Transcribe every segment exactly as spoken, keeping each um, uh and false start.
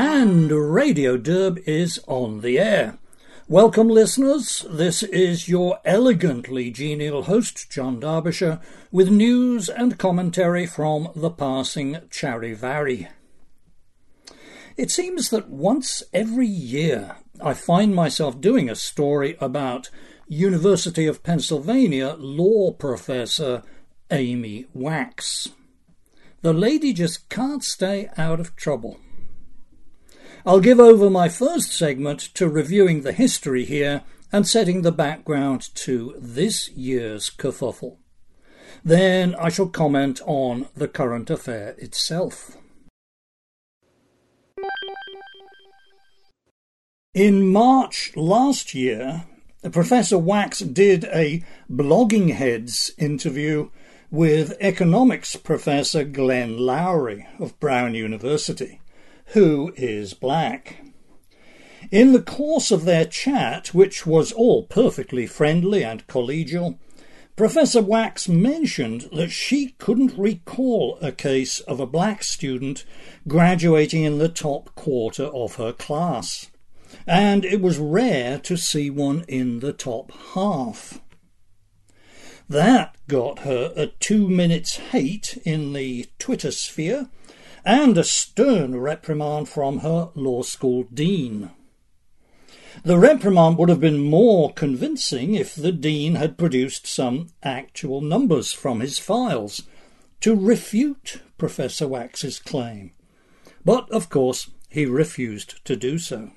And Radio Derb is on the air. Welcome, listeners. This is your elegantly genial host, John Derbyshire, with news and commentary from the passing Charivari. It seems that once every year I find myself doing a story about University of Pennsylvania law professor Amy Wax. The lady just can't stay out of trouble. I'll give over my first segment to reviewing the history here and setting the background to this year's kerfuffle. Then I shall comment on the current affair itself. In March last year, Professor Wax did a Blogging Heads interview with economics professor Glenn Loury of Brown University, who is black. In the course of their chat, which was all perfectly friendly and collegial, Professor Wax mentioned that she couldn't recall a case of a black student graduating in the top quarter of her class, and it was rare to see one in the top half. That got her a two minutes hate in the Twitter sphere and a stern reprimand from her law school dean. The reprimand would have been more convincing if the dean had produced some actual numbers from his files to refute Professor Wax's claim. But, of course, he refused to do so.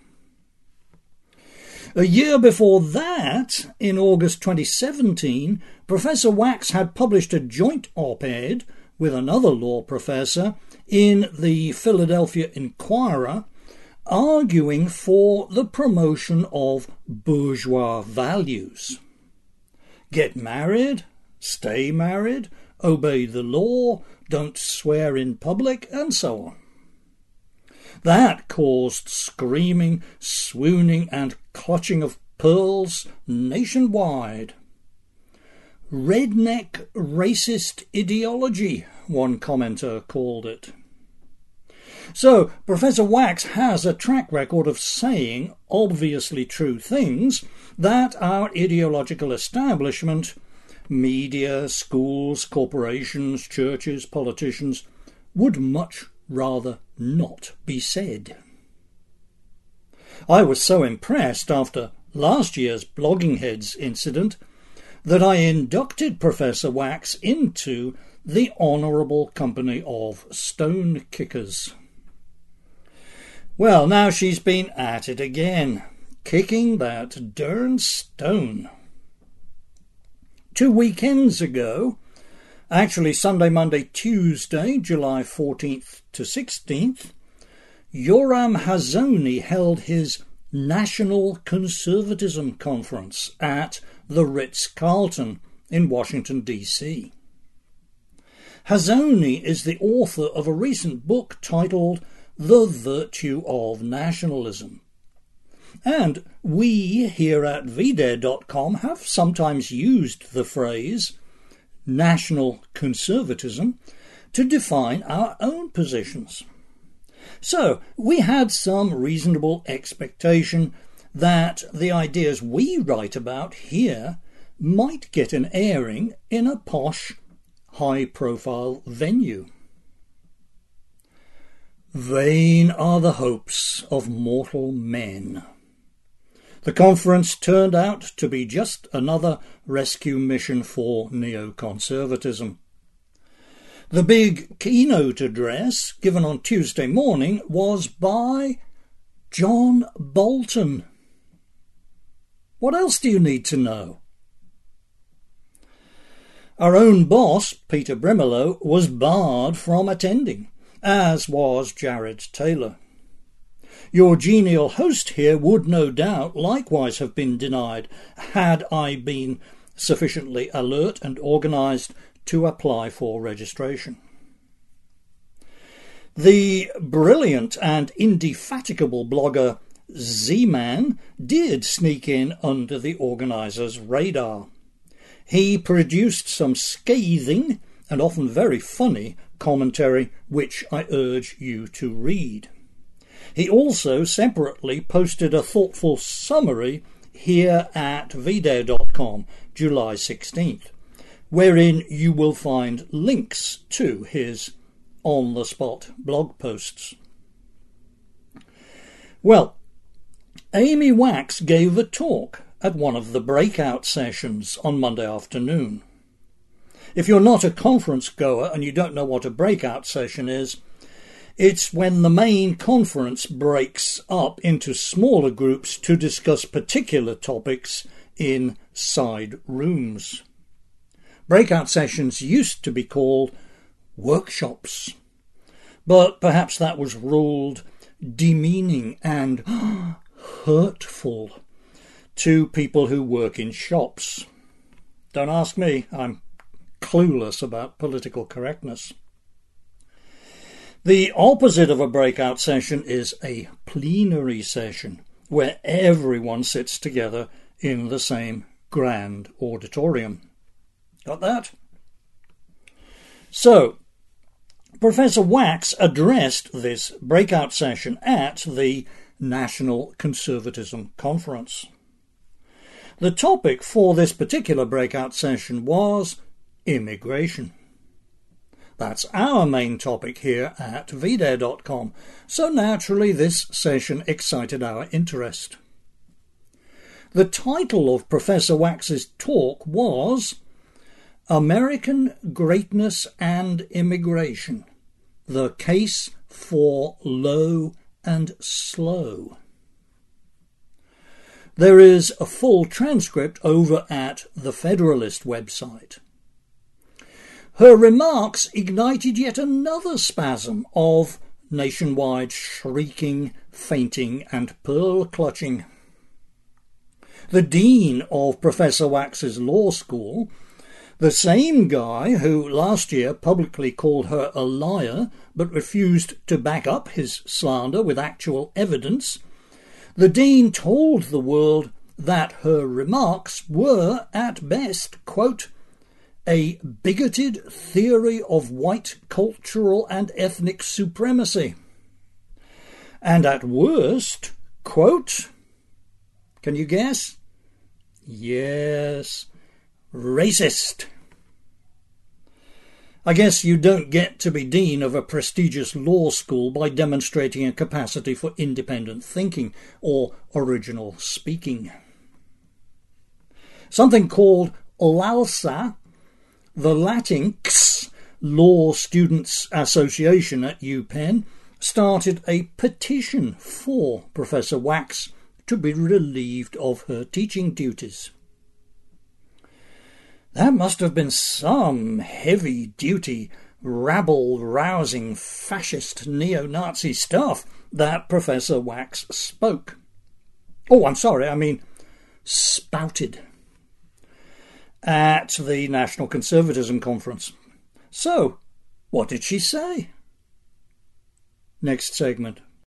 A year before that, in August twenty seventeen, Professor Wax had published a joint op-ed with another law professor in the Philadelphia Inquirer, arguing for the promotion of bourgeois values. Get married, stay married, obey the law, don't swear in public, and so on. That caused screaming, swooning, and clutching of pearls nationwide. Redneck racist ideology, one commenter called it. So, Professor Wax has a track record of saying obviously true things that our ideological establishment, media, schools, corporations, churches, politicians, would much rather not be said. I was so impressed after last year's Blogging Heads incident that I inducted Professor Wax into the Honourable Company of Stone Kickers. Well, now she's been at it again, kicking that darn stone. Two weekends ago, actually Sunday, Monday, Tuesday, July fourteenth to sixteenth, Yoram Hazony held his National Conservatism Conference at the Ritz-Carlton in Washington, D C Hazony is the author of a recent book titled The Virtue of Nationalism. And we here at V D A R dot com have sometimes used the phrase national conservatism to define our own positions. So we had some reasonable expectation that the ideas we write about here might get an airing in a posh, high-profile venue. Vain are the hopes of mortal men. The conference turned out to be just another rescue mission for neoconservatism. The big keynote address given on Tuesday morning was by John Bolton. What else do you need to know? Our own boss, Peter Brimelow, was barred from attending, as was Jared Taylor. Your genial host here would no doubt likewise have been denied had I been sufficiently alert and organised to apply for registration. The brilliant and indefatigable blogger Z-Man did sneak in under the organisers' radar. He produced some scathing and often very funny commentary which I urge you to read. He also separately posted a thoughtful summary here at v dare dot com, July sixteenth, wherein you will find links to his on-the-spot blog posts. Well, Amy Wax gave a talk at one of the breakout sessions on Monday afternoon. If you're not a conference goer and you don't know what a breakout session is, it's when the main conference breaks up into smaller groups to discuss particular topics in side rooms. Breakout sessions used to be called workshops, but perhaps that was ruled demeaning and hurtful to people who work in shops. Don't ask me, I'm clueless about political correctness. The opposite of a breakout session is a plenary session, where everyone sits together in the same grand auditorium. Got that? So, Professor Wax addressed this breakout session at the National Conservatism Conference. The topic for this particular breakout session was immigration. That's our main topic here at v dare dot com, so naturally this session excited our interest. The title of Professor Wax's talk was American Greatness and Immigration, the Case for Low and Slow. There is a full transcript over at the Federalist website. Her remarks ignited yet another spasm of nationwide shrieking, fainting, and pearl-clutching. The dean of Professor Wax's law school, the same guy who last year publicly called her a liar but refused to back up his slander with actual evidence, the dean told the world that her remarks were, at best, quote, a bigoted theory of white cultural and ethnic supremacy, and at worst, quote, can you guess? Yes, racist. I guess you don't get to be dean of a prestigious law school by demonstrating a capacity for independent thinking or original speaking. Something called LALSA, the Latinx Law Students Association at UPenn, started a petition for Professor Wax to be relieved of her teaching duties. That must have been some heavy-duty, rabble-rousing, fascist neo-Nazi stuff that Professor Wax spoke. Oh, I'm sorry, I mean spouted at the National Conservatism Conference. So, what did she say? Next segment.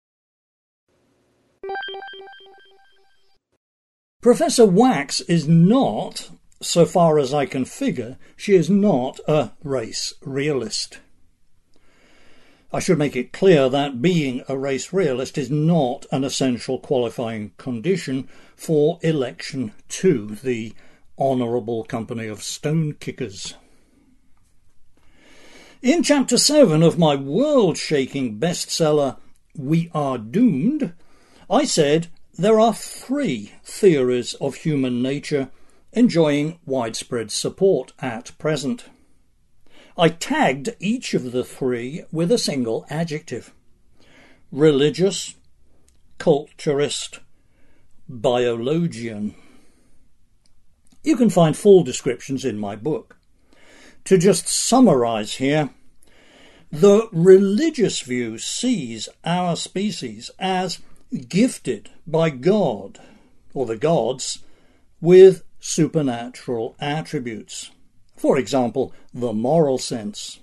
Professor Wax is not, so far as I can figure, she is not a race realist. I should make it clear that being a race realist is not an essential qualifying condition for election to the Honourable Company of Stonekickers. In Chapter seven of my world-shaking bestseller, We Are Doomed, I said there are three theories of human nature enjoying widespread support at present. I tagged each of the three with a single adjective: religious, culturist, biologian. You can find full descriptions in my book. To just summarise here, the religious view sees our species as gifted by God, or the gods, with supernatural attributes. For example, the moral sense.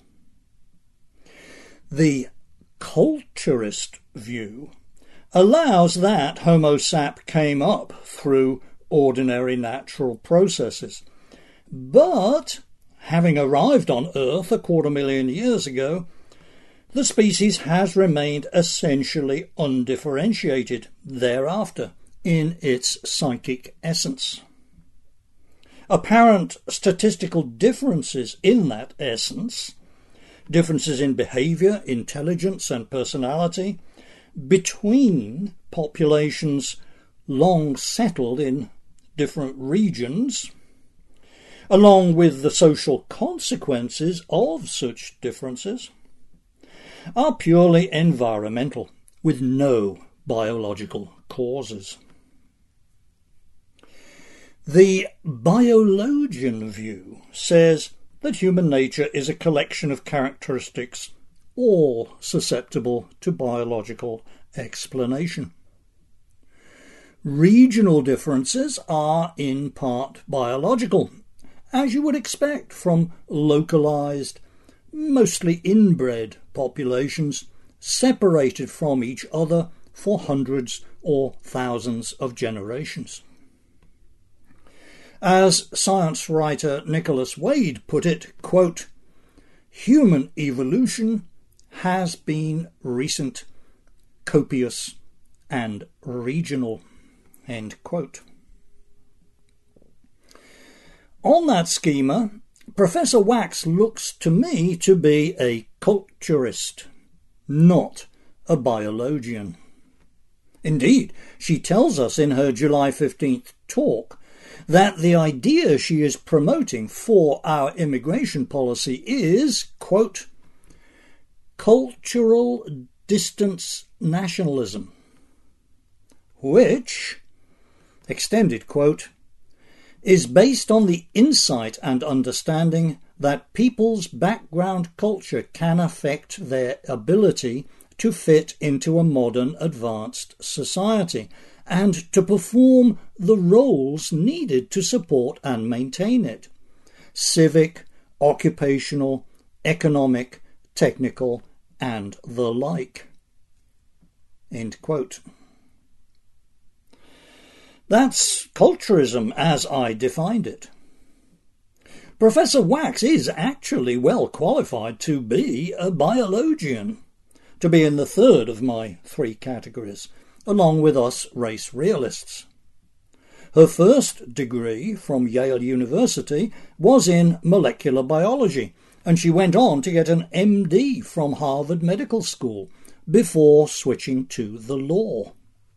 The culturist view allows that Homo sap came up through ordinary natural processes, but having arrived on Earth a quarter million years ago, the species has remained essentially undifferentiated thereafter in its psychic essence. Apparent statistical differences in that essence, differences in behaviour, intelligence and personality between populations long settled in different regions, along with the social consequences of such differences, are purely environmental, with no biological causes. The biologian view says that human nature is a collection of characteristics all susceptible to biological explanation. Regional differences are in part biological, as you would expect from localized, mostly inbred populations separated from each other for hundreds or thousands of generations. As science writer Nicholas Wade put it, quote, "Human evolution has been recent, copious and regional," end quote. On that schema, Professor Wax looks to me to be a culturist, not a biologian. Indeed, she tells us in her July fifteenth talk that the idea she is promoting for our immigration policy is, quote, cultural distance nationalism, which, extended quote, is based on the insight and understanding that people's background culture can affect their ability to fit into a modern advanced society and to perform the roles needed to support and maintain it: civic, occupational, economic, technical, and the like. End quote. That's culturism as I defined it. Professor Wax is actually well qualified to be a biologian, to be in the third of my three categories, along with us race realists. Her first degree from Yale University was in molecular biology, and she went on to get an M D from Harvard Medical School before switching to the law.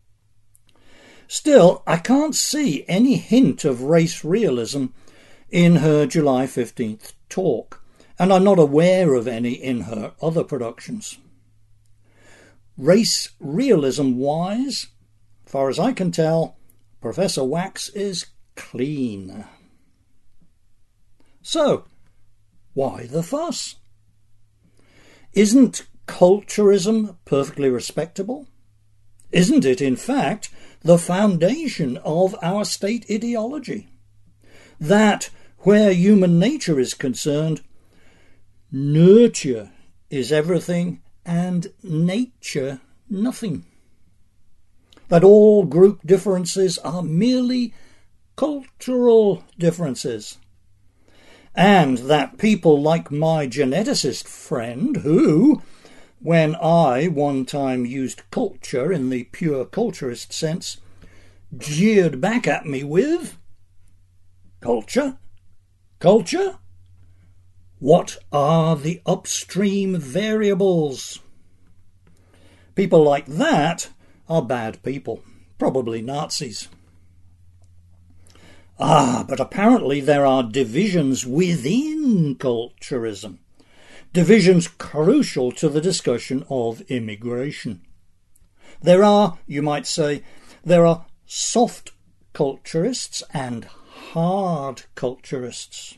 Still, I can't see any hint of race realism in her July fifteenth talk, and I'm not aware of any in her other productions. Race realism-wise, far as I can tell, Professor Wax is clean. So, why the fuss? Isn't culturism perfectly respectable? Isn't it, in fact, the foundation of our state ideology? That, where human nature is concerned, nurture is everything and nature nothing. That all group differences are merely cultural differences. And that people like my geneticist friend, who, when I one time used culture in the pure culturist sense, jeered back at me with, "Culture? Culture? What are the upstream variables?" People like that are bad people, probably Nazis. Ah, but apparently there are divisions within culturism, divisions crucial to the discussion of immigration. There are, you might say, there are soft culturists and hard culturists.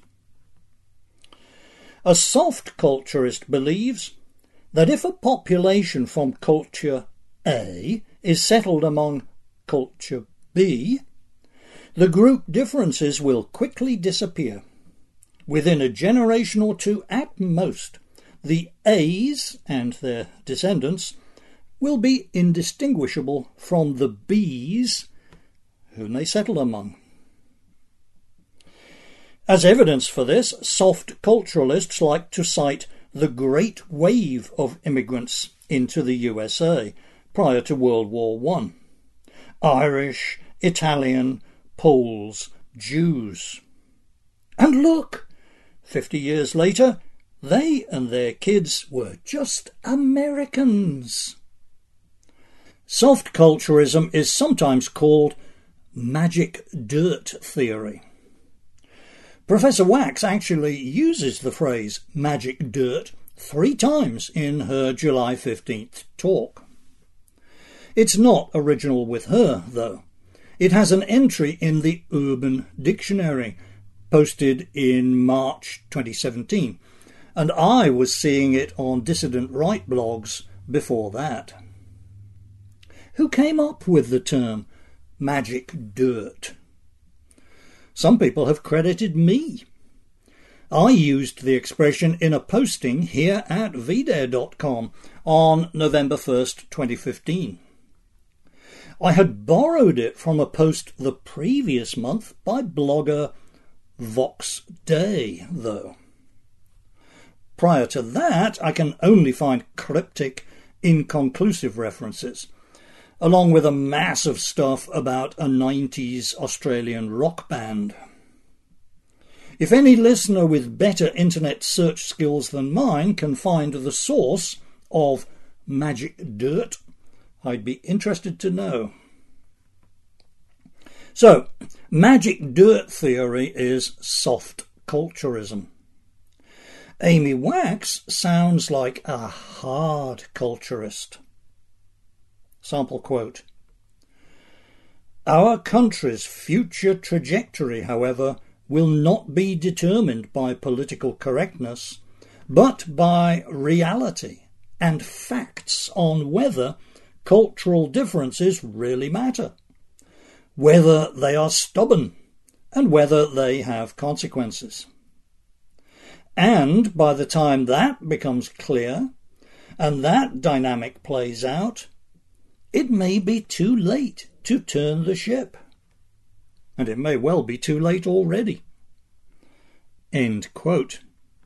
A soft culturist believes that if a population from culture A is settled among culture B, the group differences will quickly disappear. Within a generation or two at most, the A's and their descendants will be indistinguishable from the B's whom they settle among. As evidence for this, soft culturalists like to cite the great wave of immigrants into the U S A prior to World War One. Irish, Italian, Poles, Jews. And look, fifty years later, they and their kids were just Americans. Soft culturism is sometimes called magic dirt theory. Professor Wax actually uses the phrase magic dirt three times in her July fifteenth talk. It's not original with her, though. It has an entry in the Urban Dictionary, posted in March twenty seventeen, and I was seeing it on dissident right blogs before that. Who came up with the term magic dirt? Some people have credited me. I used the expression in a posting here at v dare dot com on November first, twenty fifteen. I had borrowed it from a post the previous month by blogger Vox Day, though. Prior to that, I can only find cryptic, inconclusive references, along with a mass of stuff about a nineties Australian rock band. If any listener with better internet search skills than mine can find the source of magic dirt, I'd be interested to know. So, magic dirt theory is soft culturism. Amy Wax sounds like a hard culturist. Sample quote. Our country's future trajectory, however, will not be determined by political correctness, but by reality and facts on whether cultural differences really matter, whether they are stubborn, and whether they have consequences. And by the time that becomes clear, and that dynamic plays out, it may be too late to turn the ship. And it may well be too late already. End quote.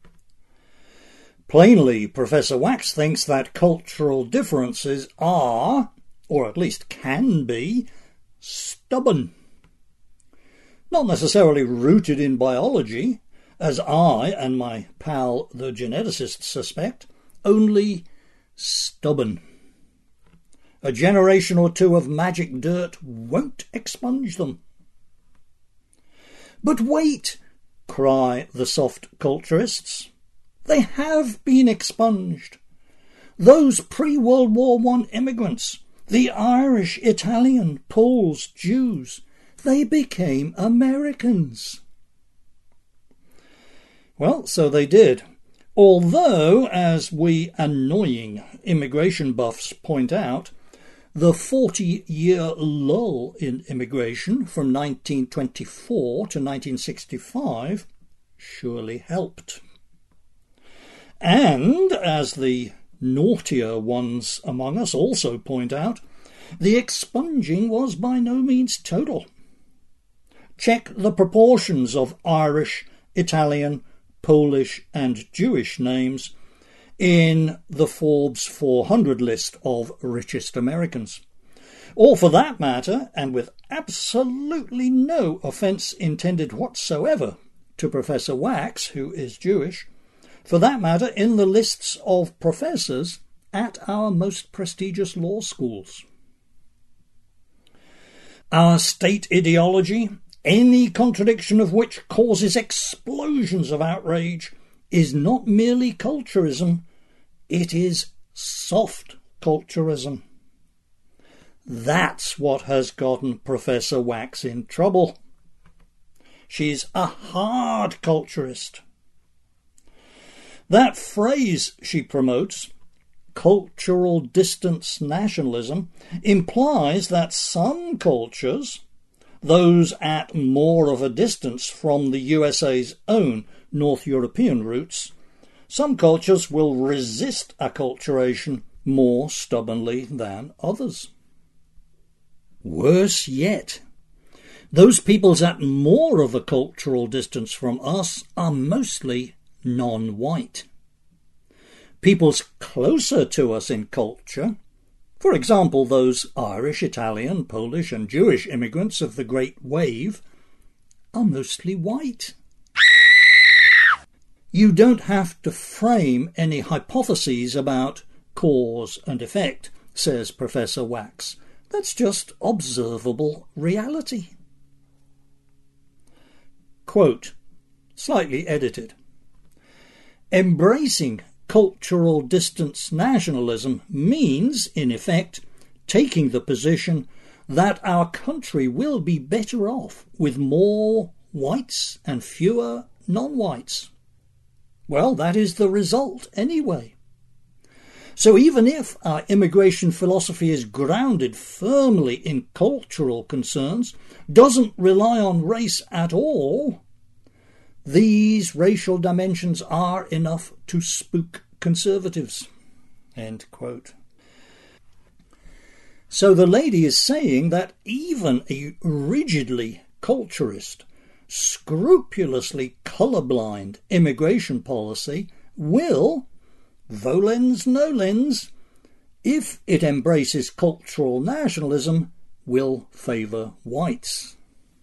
Plainly, Professor Wax thinks that cultural differences are, or at least can be, stubborn. Not necessarily rooted in biology, as I and my pal the geneticist suspect, only stubborn. A generation or two of magic dirt won't expunge them. But wait, cry the soft culturists. They have been expunged. Those pre-World War One immigrants, the Irish, Italian, Poles, Jews, they became Americans. Well, so they did. Although, as we annoying immigration buffs point out, the forty-year lull in immigration from nineteen twenty-four to nineteen sixty-five surely helped. And, as the naughtier ones among us also point out, the expunging was by no means total. Check the proportions of Irish, Italian, Polish and Jewish names in the Forbes four hundred list of richest Americans. Or for that matter, and with absolutely no offence intended whatsoever to Professor Wax, who is Jewish, for that matter in the lists of professors at our most prestigious law schools. Our state ideology, any contradiction of which causes explosions of outrage, is not merely culturism, it is soft culturism. That's what has gotten Professor Wax in trouble. She's a hard culturist. That phrase she promotes, cultural distance nationalism, implies that some cultures, those at more of a distance from the U S A's own North European roots, some cultures will resist acculturation more stubbornly than others. Worse yet, those peoples at more of a cultural distance from us are mostly non-white. peoples closer to us in culture, for example those Irish, Italian, Polish and Jewish immigrants of the Great Wave, are mostly white. You don't have to frame any hypotheses about cause and effect, says Professor Wax. That's just observable reality. Quote, slightly edited. Embracing cultural distance nationalism means, in effect, taking the position that our country will be better off with more whites and fewer non-whites. Well, that is the result anyway. So even if our immigration philosophy is grounded firmly in cultural concerns, doesn't rely on race at all, these racial dimensions are enough to spook conservatives. End quote. So the lady is saying that even a rigidly culturist, scrupulously colourblind immigration policy will, volens nolens, if it embraces cultural nationalism, will favour whites.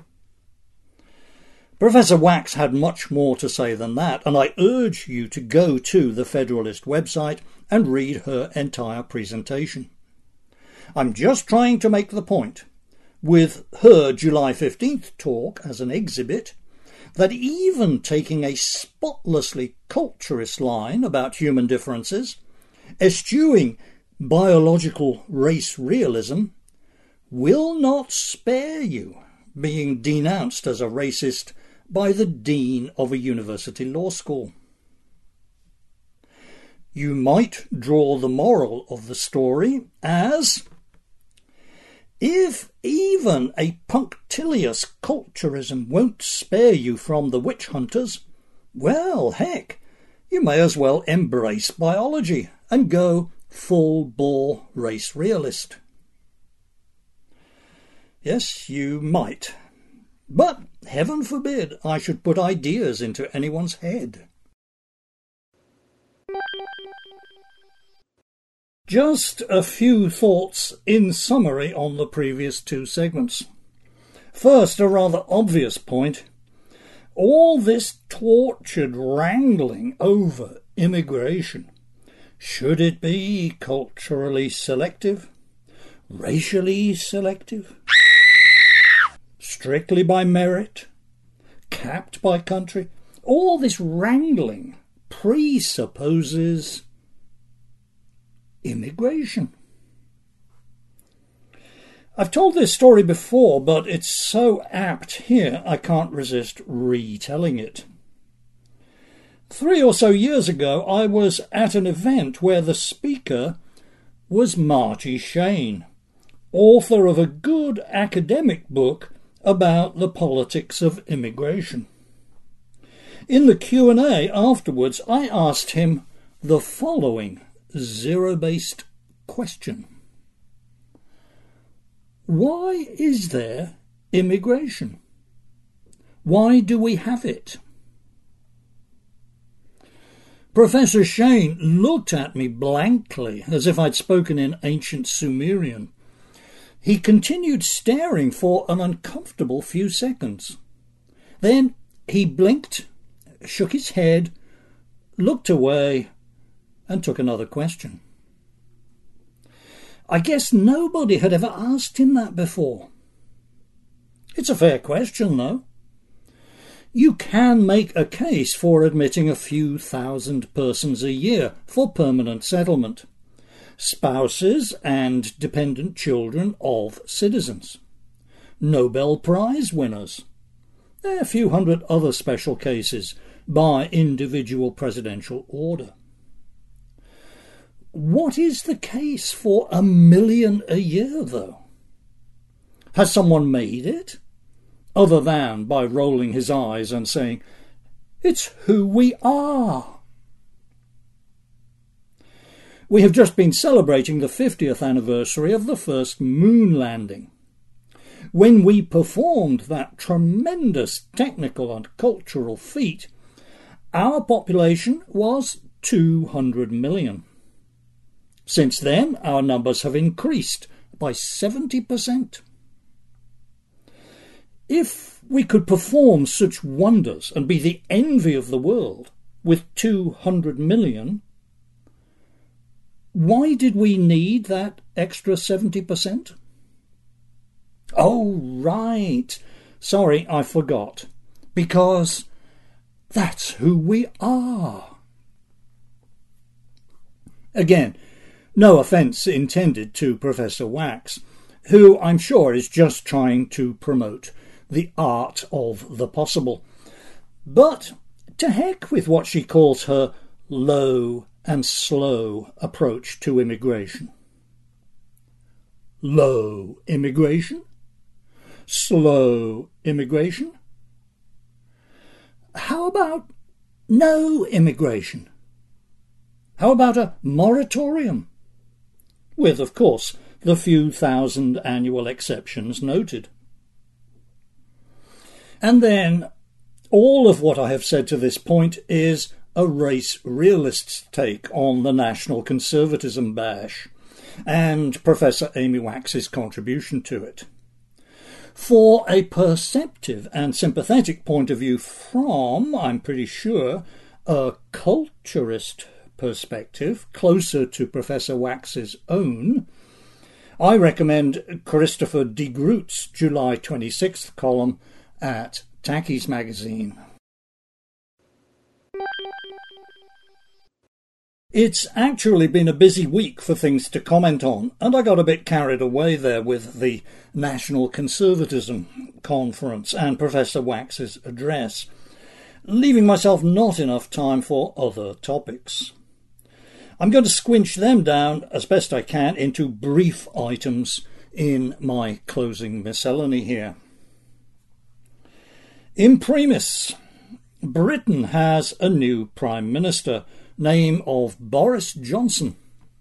Professor Wax had much more to say than that, and I urge you to go to the Federalist website and read her entire presentation. I'm just trying to make the point, with her July fifteenth talk as an exhibit, that even taking a spotlessly culturist line about human differences, eschewing biological race realism, will not spare you being denounced as a racist by the dean of a university law school. You might draw the moral of the story as, if even a punctilious culturism won't spare you from the witch hunters, well, heck, you may as well embrace biology and go full-bore race realist. Yes, you might. But heaven forbid I should put ideas into anyone's head. Just a few thoughts in summary on the previous two segments. First, a rather obvious point. All this tortured wrangling over immigration, should it be culturally selective, racially selective, strictly by merit, capped by country? All this wrangling presupposes immigration. I've told this story before, but it's so apt here I can't resist retelling it. Three or so years ago I was at an event where the speaker was Marty Shane, author of a good academic book about the politics of immigration. In the Q and A afterwards I asked him the following zero-based question. Why is there immigration? Why do we have it? Professor Shane looked at me blankly, as if I'd spoken in ancient Sumerian. He continued staring for an uncomfortable few seconds. Then he blinked, shook his head, looked away, and took another question. I guess nobody had ever asked him that before. It's a fair question, though. You can make a case for admitting a few thousand persons a year for permanent settlement, spouses and dependent children of citizens, Nobel Prize winners, a few hundred other special cases by individual presidential order. What is the case for a million a year, though? Has someone made it? Other than by rolling his eyes and saying, "It's who we are." We have just been celebrating the fiftieth anniversary of the first moon landing. When we performed that tremendous technical and cultural feat, our population was two hundred million. Since then, our numbers have increased by seventy percent. If we could perform such wonders and be the envy of the world with two hundred million, why did we need that extra seventy percent? Oh, right. Sorry, I forgot. Because that's who we are. Again, no offence intended to Professor Wax, who I'm sure is just trying to promote the art of the possible. But to heck with what she calls her low and slow approach to immigration. Low immigration? Slow immigration? How about no immigration? How about a moratorium? With, of course, the few thousand annual exceptions noted. And then, all of what I have said to this point is a race realist's take on the national conservatism bash, and Professor Amy Wax's contribution to it. For a perceptive and sympathetic point of view from, I'm pretty sure, a culturist perspective, closer to Professor Wax's own, I recommend Christopher de Groot's July twenty-sixth column at Tacky's Magazine. It's actually been a busy week for things to comment on, and I got a bit carried away there with the National Conservatism Conference and Professor Wax's address, leaving myself not enough time for other topics. I'm going to squinch them down as best I can into brief items in my closing miscellany here. Imprimis, Britain has a new Prime Minister, name of Boris Johnson.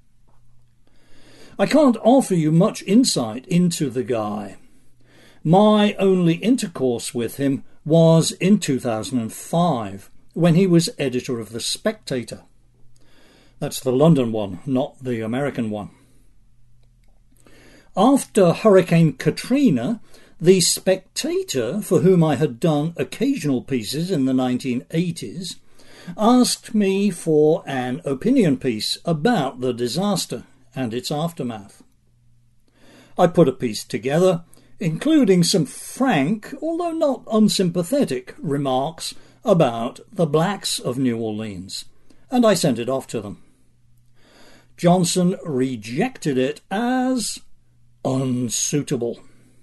I can't offer you much insight into the guy. My only intercourse with him was in two thousand five, when he was editor of The Spectator. That's the London one, not the American one. After Hurricane Katrina, The Spectator, for whom I had done occasional pieces in the nineteen eighties, asked me for an opinion piece about the disaster and its aftermath. I put a piece together, including some frank, although not unsympathetic, remarks about the blacks of New Orleans, and I sent it off to them. Johnson rejected it as unsuitable.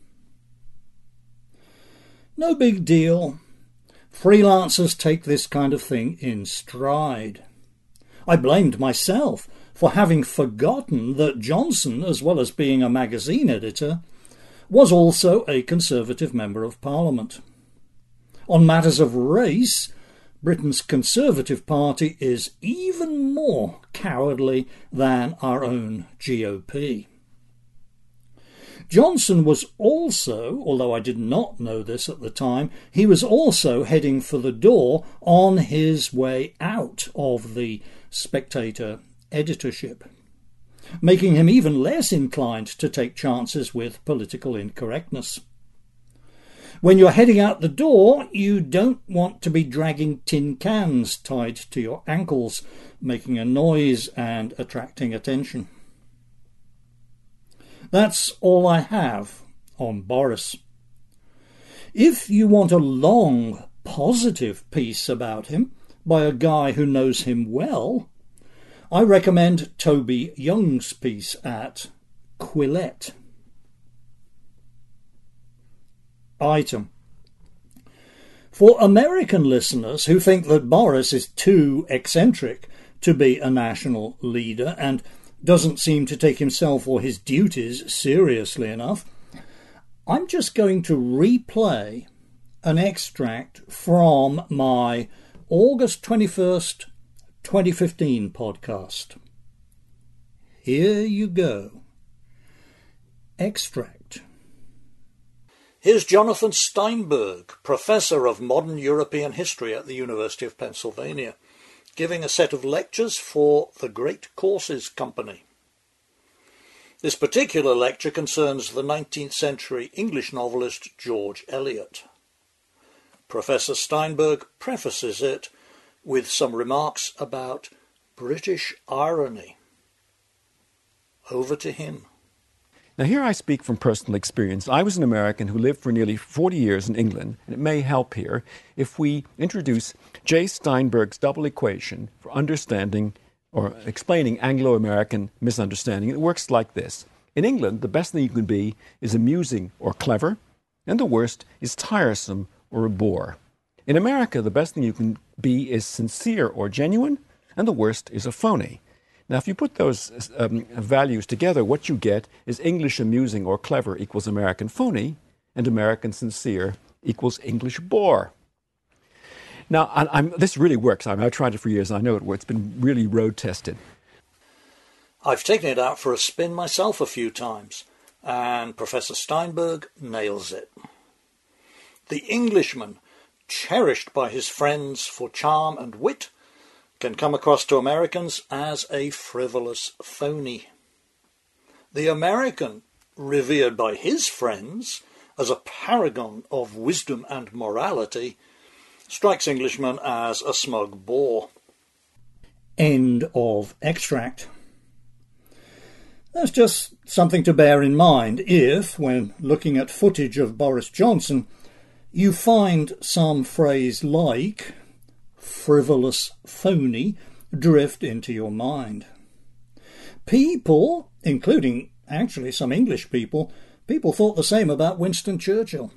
No big deal. Freelancers take this kind of thing in stride. I blamed myself for having forgotten that Johnson, as well as being a magazine editor, was also a Conservative Member of Parliament. On matters of race, Britain's Conservative Party is even more cowardly than our own G O P. Johnson was also, although I did not know this at the time, he was also heading for the door on his way out of the Spectator editorship, making him even less inclined to take chances with political incorrectness. When you're heading out the door, you don't want to be dragging tin cans tied to your ankles, making a noise and attracting attention. That's all I have on Boris. If you want a long, positive piece about him by a guy who knows him well, I recommend Toby Young's piece at Quillette. Item. For American listeners who think that Boris is too eccentric to be a national leader and doesn't seem to take himself or his duties seriously enough, I'm just going to replay an extract from my August twenty-first, twenty fifteen podcast. Here you go. Extract. Here's Jonathan Steinberg, Professor of Modern European History at the University of Pennsylvania, giving a set of lectures for the Great Courses Company. This particular lecture concerns the nineteenth century English novelist George Eliot. Professor Steinberg prefaces it with some remarks about British irony. Over to him. Now here I speak from personal experience. I was an American who lived for nearly forty years in England, and it may help here if we introduce J. Steinberg's double equation for understanding or explaining Anglo-American misunderstanding. It works like this. In England, the best thing you can be is amusing or clever, and the worst is tiresome or a bore. In America, the best thing you can be is sincere or genuine, and the worst is a phony. Now, if you put those um, values together, what you get is English amusing or clever equals American phony, and American sincere equals English bore. Now, I, I'm, this really works. I mean, I've tried it for years. I know it works. It's been really road tested. I've taken it out for a spin myself a few times, and Professor Steinberg nails it. The Englishman, cherished by his friends for charm and wit, can come across to Americans as a frivolous phony. The American, revered by his friends as a paragon of wisdom and morality, strikes Englishmen as a smug bore. End of extract. That's just something to bear in mind if, when looking at footage of Boris Johnson, you find some phrase like frivolous phony drift into your mind. People, including actually some English people, people thought the same about Winston Churchill.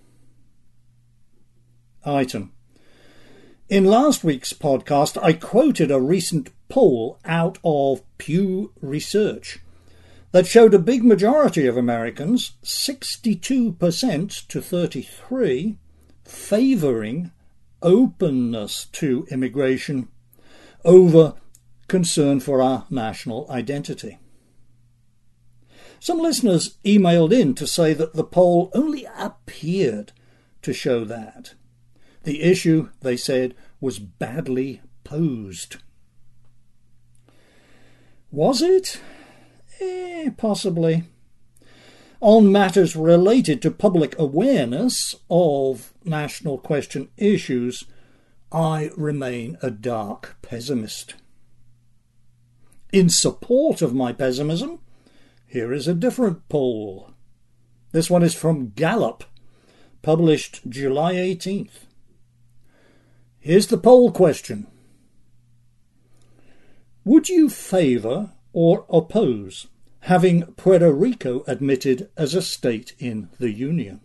Item. In last week's podcast, I quoted a recent poll out of Pew Research that showed a big majority of Americans, sixty-two percent to thirty-three, favouring openness to immigration over concern for our national identity. Some listeners emailed in to say that the poll only appeared to show that. The issue, they said, was badly posed. Was it? Eh, possibly. On matters related to public awareness of national question issues, I remain a dark pessimist. In support of my pessimism, here is a different poll. This one is from Gallup, published July eighteenth. Here's the poll question. Would you favour or oppose having Puerto Rico admitted as a state in the Union?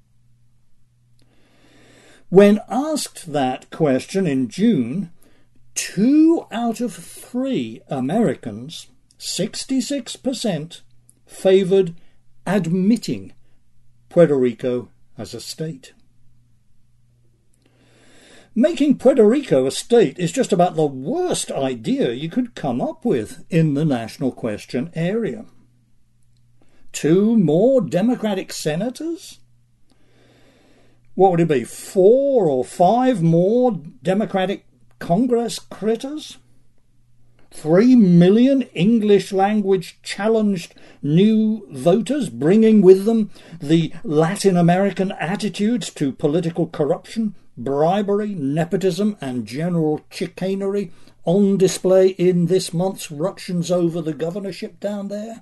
When asked that question in June, two out of three Americans, sixty-six percent, favoured admitting Puerto Rico as a state. Making Puerto Rico a state is just about the worst idea you could come up with in the national question area. Two more Democratic senators? What would it be, four or five more Democratic Congress critters? Three million English-language challenged new voters, bringing with them the Latin American attitudes to political corruption, bribery, nepotism and general chicanery on display in this month's ructions over the governorship down there?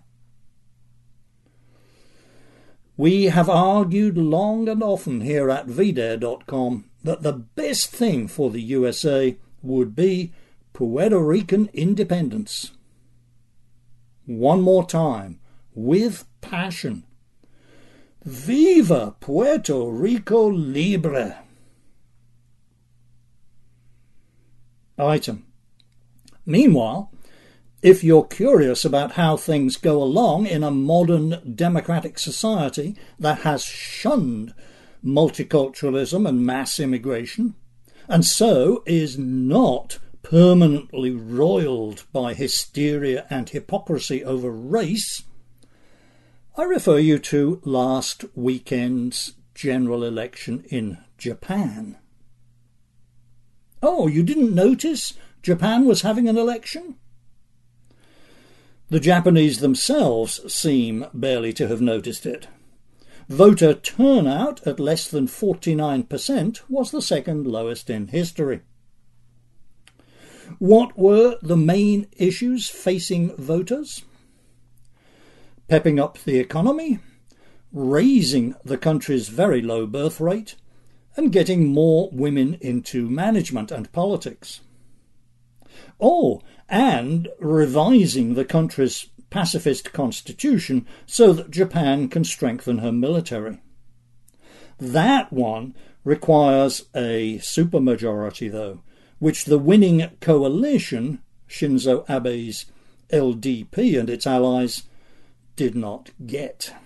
We have argued long and often here at V Dare dot com that the best thing for the U S A would be Puerto Rican independence. One more time, with passion. Viva Puerto Rico Libre! Item. Meanwhile, if you're curious about how things go along in a modern democratic society that has shunned multiculturalism and mass immigration, and so is not permanently roiled by hysteria and hypocrisy over race, I refer you to last weekend's general election in Japan. Oh, you didn't notice Japan was having an election? The Japanese themselves seem barely to have noticed it. Voter turnout at less than forty-nine percent was the second lowest in history. What were the main issues facing voters? Pepping up the economy, raising the country's very low birth rate, and getting more women into management and politics. Oh, and revising the country's pacifist constitution so that Japan can strengthen her military. That one requires a supermajority, though, which the winning coalition, Shinzo Abe's L D P and its allies, did not get.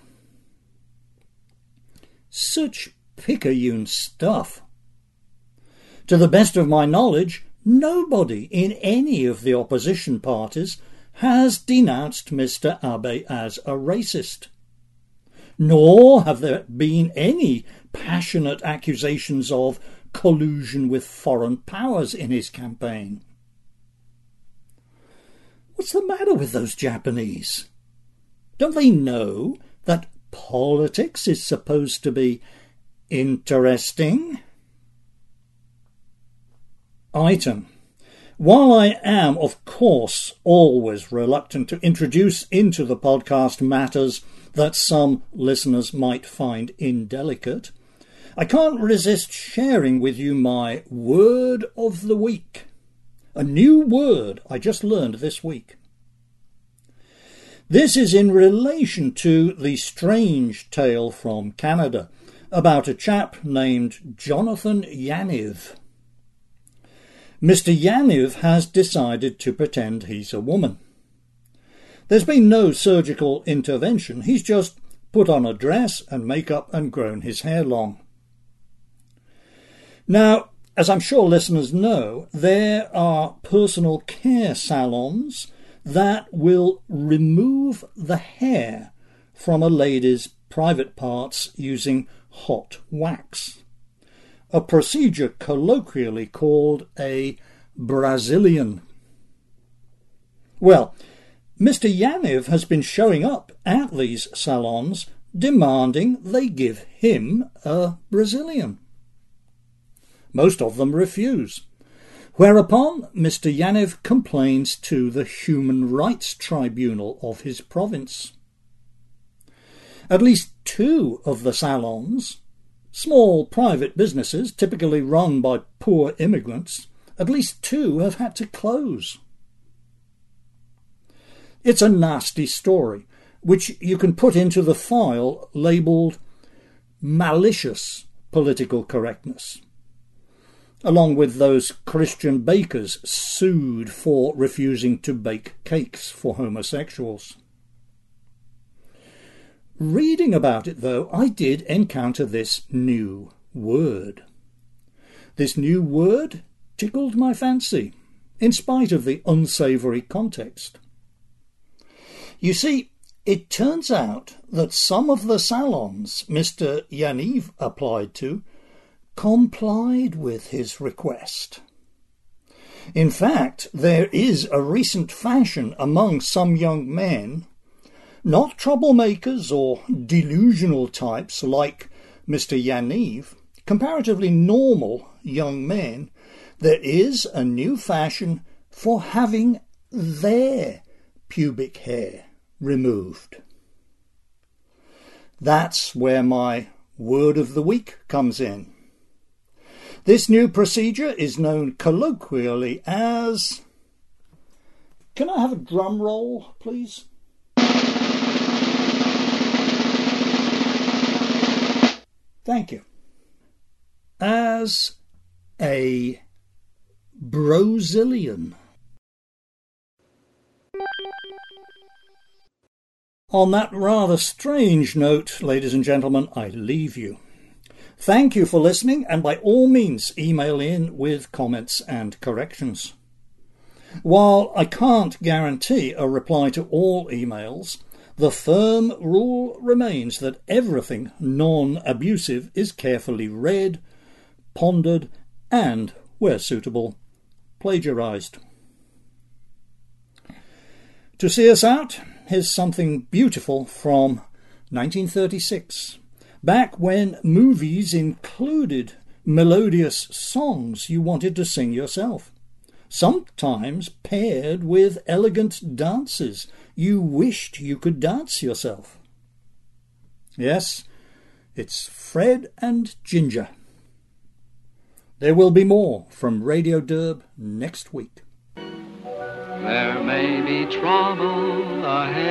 Such picayune stuff. To the best of my knowledge, nobody in any of the opposition parties has denounced Mister Abe as a racist. Nor have there been any passionate accusations of collusion with foreign powers in his campaign. What's the matter with those Japanese? Don't they know that politics is supposed to be interesting? Item. While I am, of course, always reluctant to introduce into the podcast matters that some listeners might find indelicate, I can't resist sharing with you my word of the week. A new word I just learned this week. This is in relation to the strange tale from Canada about a chap named Jonathan Yaniv. Mister Yaniv has decided to pretend he's a woman. There's been no surgical intervention. He's just put on a dress and makeup and grown his hair long. Now, as I'm sure listeners know, there are personal care salons that will remove the hair from a lady's private parts using hot wax, a procedure colloquially called a Brazilian. Well, Mister Yaniv has been showing up at these salons demanding they give him a Brazilian. Most of them refuse, whereupon Mister Yaniv complains to the Human Rights Tribunal of his province. At least two of the salons, small private businesses typically run by poor immigrants, at least two have had to close. It's a nasty story, which you can put into the file labelled malicious political correctness, along with those Christian bakers sued for refusing to bake cakes for homosexuals. Reading about it, though, I did encounter this new word. This new word tickled my fancy, in spite of the unsavoury context. You see, it turns out that some of the salons Mister Yaniv applied to complied with his request. In fact, there is a recent fashion among some young men, not troublemakers or delusional types like Mister Yaniv, comparatively normal young men, there is a new fashion for having their pubic hair removed. That's where my word of the week comes in. This new procedure is known colloquially as... Can I have a drum roll, please? Thank you. As a Brazilian. On that rather strange note, ladies and gentlemen, I leave you. Thank you for listening, and by all means email in with comments and corrections. While I can't guarantee a reply to all emails, the firm rule remains that everything non-abusive is carefully read, pondered, and, where suitable, plagiarized. To see us out, here's something beautiful from nineteen thirty-six, back when movies included melodious songs you wanted to sing yourself, sometimes paired with elegant dances you wished you could dance yourself. Yes, it's Fred and Ginger. There will be more from Radio Derb next week. There may be trouble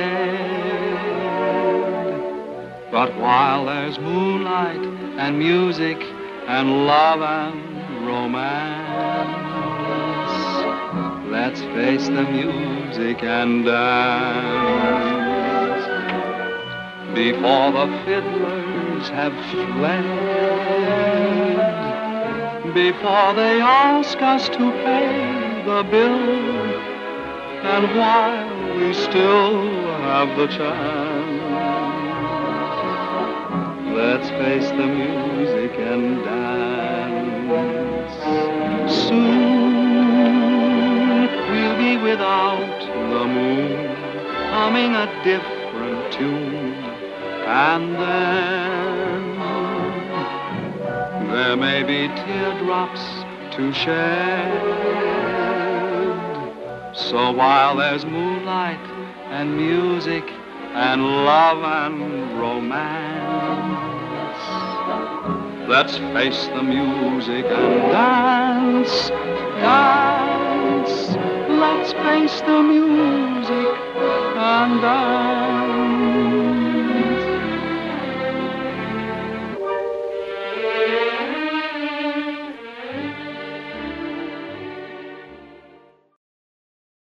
ahead, but while there's moonlight and music and love and romance, let's face the music and dance. Before the fiddlers have fled, before they ask us to pay the bill, and while we still have the chance, let's face the music and dance. Soon we'll be without the moon, humming a different tune, and then there may be teardrops to shed. So while there's moonlight and music and love and romance, let's face the music and dance, dance. Let's face the music and dance.